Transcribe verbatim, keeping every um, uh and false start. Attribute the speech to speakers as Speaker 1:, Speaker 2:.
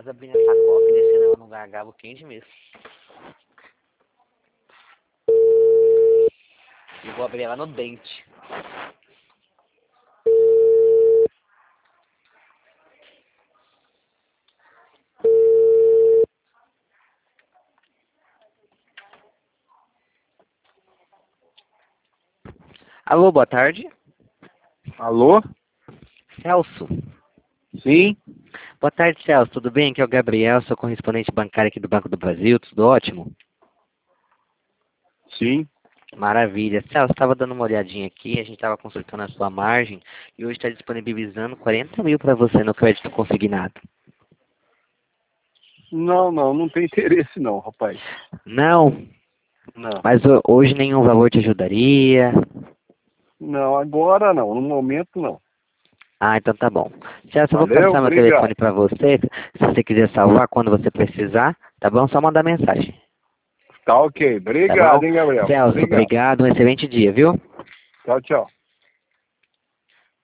Speaker 1: Quase abrindo essa coca e descendo ela no gargalo quente mesmo. E vou abrir ela no dente. Alô, boa tarde.
Speaker 2: Alô?
Speaker 1: Celso.
Speaker 2: Sim?
Speaker 1: Boa tarde, Celso. Tudo bem? Aqui é o Gabriel, sou correspondente bancário aqui do Banco do Brasil. Tudo ótimo?
Speaker 2: Sim.
Speaker 1: Maravilha. Celso, estava dando uma olhadinha aqui, a gente estava consultando a sua margem e hoje está disponibilizando quarenta mil para você no crédito consignado.
Speaker 2: Não, não, não tem interesse não, rapaz.
Speaker 1: Não,
Speaker 2: Não.
Speaker 1: mas ho- hoje nenhum valor te ajudaria.
Speaker 2: Não, agora não, no momento não.
Speaker 1: Ah, então tá bom. Celso, eu vou
Speaker 2: Valeu,
Speaker 1: passar meu
Speaker 2: obrigado.
Speaker 1: telefone para você. Se você quiser salvar quando você precisar, tá bom? Só mandar mensagem.
Speaker 2: Tá ok.
Speaker 1: Tá bom?
Speaker 2: Obrigado, hein, Gabriel.
Speaker 1: Celso,
Speaker 2: Obrigado.
Speaker 1: obrigado. Um excelente dia, viu?
Speaker 2: Tchau, tchau.